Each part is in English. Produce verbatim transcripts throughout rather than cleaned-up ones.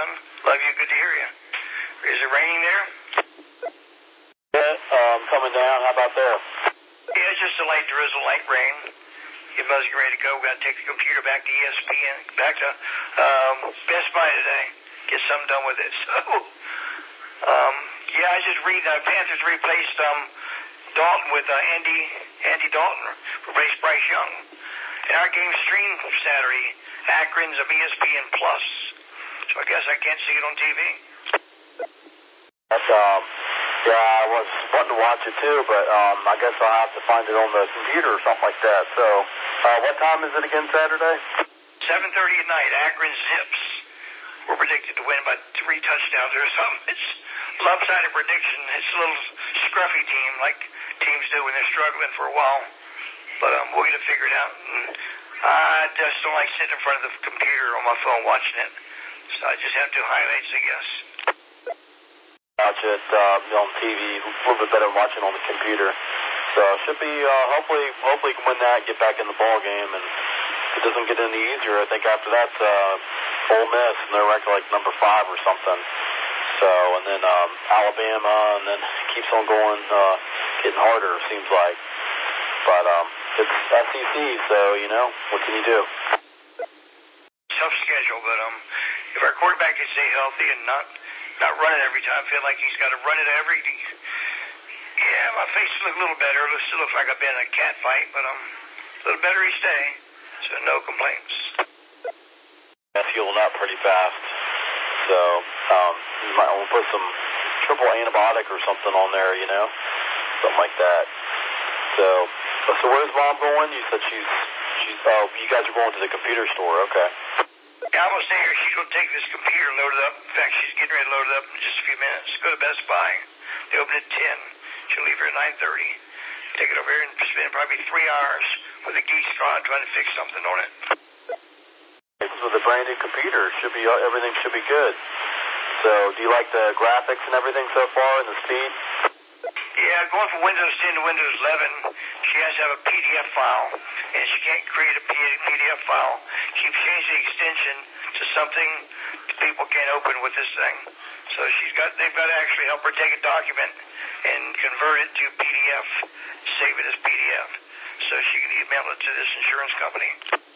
son. Love you. Good to hear you. Is it raining there? Yeah, um, coming down. How about there? Yeah, it's just a light drizzle, light rain. Get Muzzy ready to go. We've got to take the computer back to E S P N, back to um, Best Buy today. Get something done with it. So, um, yeah, I just read uh, Panthers replaced um, Dalton with uh, Andy Andy Dalton, replaced Bryce Young. And our game streamed Saturday, Akron's of E S P N Plus. So I guess I can't see it on T V. That's, um, yeah, I was wanting to watch it too, but um, I guess I'll have to find it on the computer or something like that. So, uh, what time is it again Saturday? seven thirty at night, Akron Zips. We're predicted to win by three touchdowns or something. It's lopsided prediction. It's a little scruffy team like teams do when they're struggling for a while. But um, we'll get it figured out. And I just don't like sitting in front of the computer on my phone watching it. So I just have to highlights, I guess. Watch it uh, on T V, a little bit better than watching on the computer. So it should be, uh, hopefully, hopefully we can win that, get back in the ball game, and if it doesn't get any easier, I think after that's uh, Ole Miss, and they're ranked like number five or something. So, and then um, Alabama, and then keeps on going, uh, getting harder, it seems like. But um, it's S E C, so, you know, what can you do? Tough schedule, but um, if our quarterback can stay healthy and not not run it every time, feel like he's got to run it every. Yeah, my face looks a little better. It still looks like I've been in a cat fight, but um, a little better each day, so no complaints. That's healing up pretty fast, so um, you might want to put some triple antibiotic or something on there, you know, something like that. So, so where's Mom going? You said she's she's. Oh, you guys are going to the computer store, okay? Yeah, I'm going to stay here. She's going to take this computer and load it up. In fact, she's getting ready to load it up in just a few minutes. Go to Best Buy. They open at ten. She'll leave here at nine thirty. Take it over here and spend probably three hours with a geek straw trying to fix something on it. With a brand new computer, should be everything should be good. So, do you like the graphics and everything so far and the speed? Yeah, going from Windows ten to Windows eleven, she has to have a P D F file, and she can't create a P D F file. She changed the extension to something people can't open with this thing. So she's got, they've got to actually help her take a document and convert it to P D F, save it as P D F, so she can email it to this insurance company.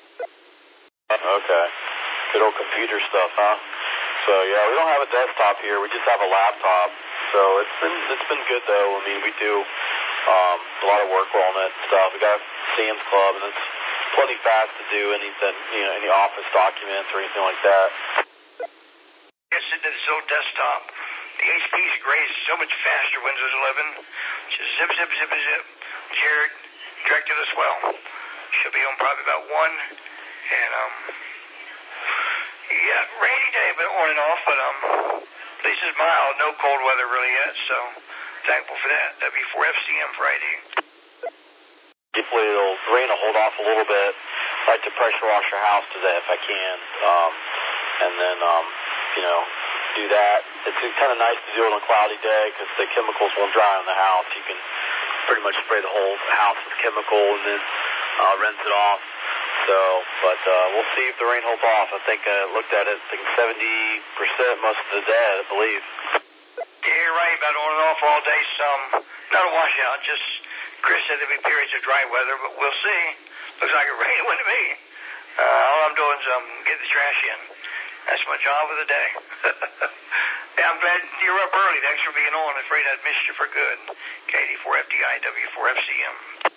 Okay. Good old computer stuff, huh? So, yeah, we don't have a desktop here. We just have a laptop. So it's been it's been good, though. I mean, we do um, a lot of work on it and stuff. We got Sam's Club, and it's plenty fast to do anything, you know, any office documents or anything like that. Yes, it is old desktop. The H P is great. It's so much faster, Windows eleven. Just zip, zip, zip, zip. Jared directed us well. Should be on probably about one. And, um, yeah, rainy day, but on and off, but, um, at least it's mild. No cold weather really yet, so thankful for that. W four F C M Friday. Hopefully it'll, the rain will hold off a little bit. I'd like to pressure wash your house today if I can. Um, and then, um, you know, do that. It's kind of nice to do it on a cloudy day because the chemicals won't dry in the house. You can pretty much spray the whole house with chemical and then uh, rinse it off. So, but uh, we'll see if the rain holds off. I think I uh, looked at it, I think seventy percent most of the day, I believe. Yeah, you're right, about on and off all day. Some, not a washout, just Chris said there'll be periods of dry weather, but we'll see. Looks like it rained when to me. Uh, all I'm doing is um, get the trash in. That's my job of the day. Yeah, I'm glad you're up early. Thanks for being on. I'm afraid I'd missed you for good. K D four F D I, W four F C M.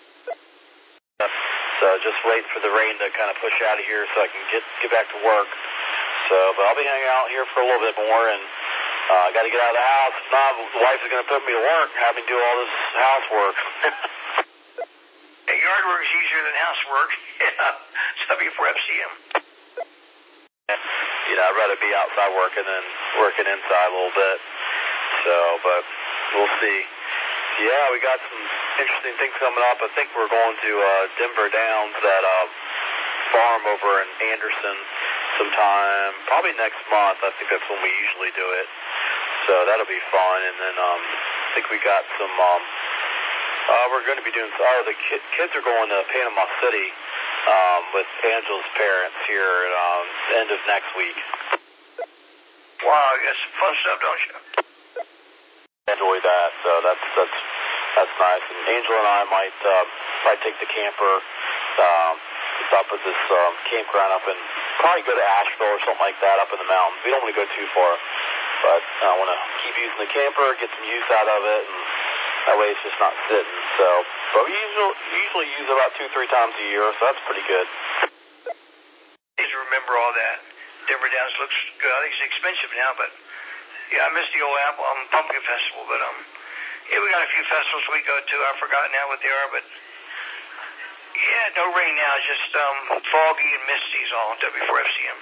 So just waiting for the rain to kind of push out of here so I can get get back to work. So, but I'll be hanging out here for a little bit more, and I uh, got to get out of the house. If not, the wife is going to put me to work and have me do all this housework. Hey, yard work is easier than housework. Yeah, W four F C M. You know, I'd rather be outside working than working inside a little bit. So, but we'll see. Yeah, we got some interesting things coming up. I think we're going to uh, Denver Downs, that uh, farm over in Anderson sometime, probably next month. I think that's when we usually do it. So that'll be fun. And then um, I think we got some, um, uh, we're going to be doing, oh, the ki kids are going to Panama City um, with Angela's parents here at um, the end of next week. Wow, you got some fun stuff, don't you? Enjoy that. So that's that's that's nice. And Angela and I might uh, might take the camper um, up at this um, campground up in probably go to Asheville or something like that up in the mountains. We don't want to go too far, but I want to keep using the camper, get some use out of it, and that way it's just not sitting. So, but we usually usually use it about two three times a year, so that's pretty good. Need to remember all that. Denver Downs looks good. I think it's expensive now, but yeah, I missed the old Apple um, Pumpkin Festival, but um, yeah, we got a few festivals we go to. I forgot now what they are, but yeah, no rain now, just um, foggy and misty is all. W four F C M.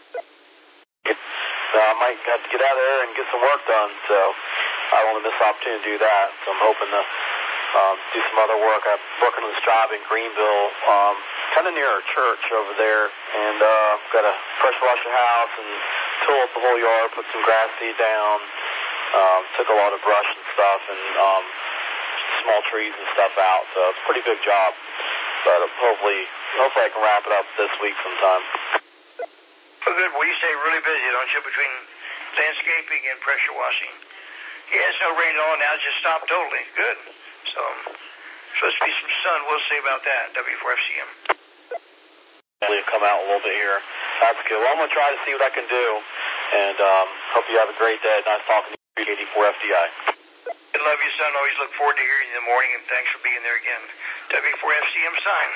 So I might have to get out of there and get some work done. So I don't want to miss the opportunity to do that. So I'm hoping to um, do some other work. I'm working on this job in Greenville, um, kind of near our church over there, and uh, got to pressure wash the house and tool up the whole yard, put some grass seed down. Um, took a lot of brush and stuff, and um, small trees and stuff out. So it's a pretty big job. But hopefully, hopefully I can wrap it up this week sometime. Oh, good. Well, you stay really busy, don't you, between landscaping and pressure washing? Yeah, it's no rain at all now. It just stopped totally. Good. So, supposed to be some sun. We'll see about that, W four F C M. We'll come out a little bit here. That's good. Well, I'm going to try to see what I can do. And um, hope you have a great day. Nice talking to you, eighty-four F D I. I love you, son. Always look forward to hearing you in the morning, and thanks for being there again. W four F C M sign.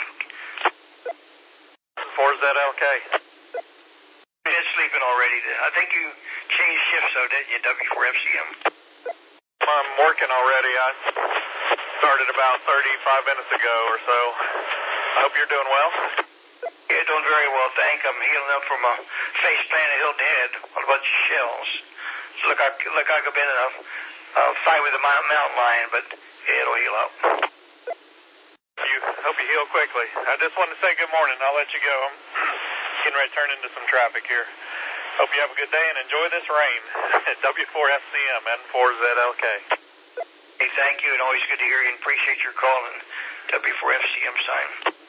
four Z L K. Been sleeping already. I think you changed shifts, though, didn't you, W four F C M? I'm working already. I started about thirty-five minutes ago or so. I hope you're doing well. Yeah, doing very well, thank. I'm healing up from a face plant at Hilton Head on a bunch of shells. So look, I look like I've been in a uh, fight with a mountain lion, but it'll heal up. You hope you heal quickly. I just wanted to say good morning. I'll let you go. I'm getting ready to turn into some traffic here. Hope you have a good day and enjoy this rain. W four F C M N four Z L K. Hey, thank you, and always good to hear you, and appreciate your call and W four F C M sign.